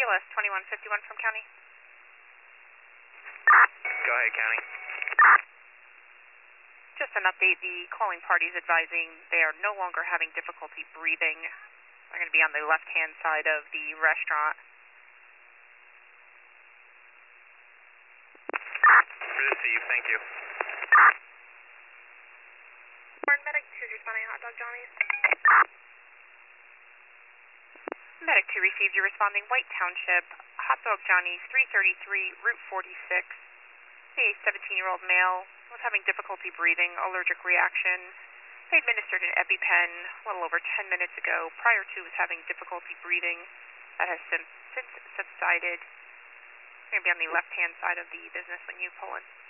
KLS 2151 from County. Go ahead, County. Just an update, the calling party is advising they are no longer having difficulty breathing. They're going to be on the left-hand side of the restaurant. Received, thank you. Warren Medic 2's responding Hot Dog Johnny's. Medic 2 received you responding White Township, Hot Dog Johnny's 333, Route 46. A 17-year-old male was having difficulty breathing, allergic reaction. They administered an EpiPen a little over 10 minutes ago. Prior to was having difficulty breathing. That has since subsided. You're going to be on the left-hand side of the business when you pull in.